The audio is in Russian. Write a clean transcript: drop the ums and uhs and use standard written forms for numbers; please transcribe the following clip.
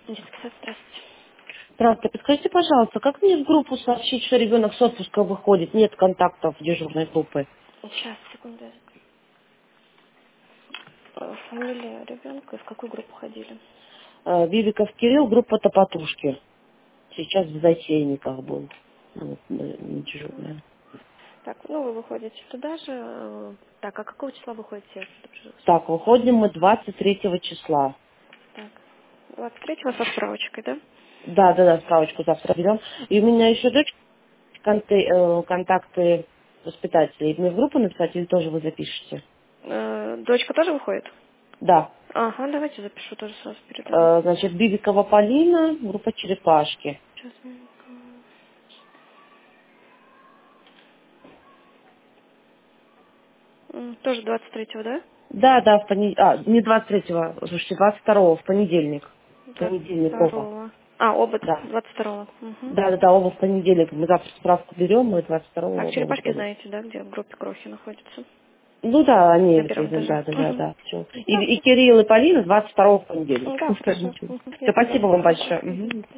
Детский сад, здравствуйте. Здравствуйте, подскажите, пожалуйста, как мне в группу сообщить, что ребенок с отпуска выходит? Нет контактов дежурной группы. Сейчас, секунду. Фамилия ребенка, в какую группу ходили? Бибиков Кирилл, группа Топотушки. Сейчас в Затейниках был. Ну, вот, не дежурная. Так, ну вы выходите туда же. Так, а какого числа выходите? Я тоже узнаю. Так, выходим мы 23 числа. Так, 23-го со справочкой, да? Да, справочку завтра берем. И у меня еще дочь контакты воспитателей. Мне в группу написать или тоже вы запишете? Дочка тоже выходит? Да. Ага, давайте запишу, тоже сразу передам. Значит, Бибикова Полина, группа Черепашки. Сейчас, минутку. Тоже 23-го, да? Да, не 23-го, слушайте, 22-го, в понедельник. В понедельник оба. 22-го. А, оба Да. 22-го. Угу. Да, оба в понедельник. Мы завтра справку берем, мы Так, 22-го оба черепашки выходят. знаете, да, где в группе Крохи находятся? Ну да, они На эти, первом этаже. Угу. да, все. Да, И Кирилл, и Полина 22-го в понедельник. да, хорошо. Все, Мгм. Я тогда спасибо вам сброшу. большое. Мгм. Мгм.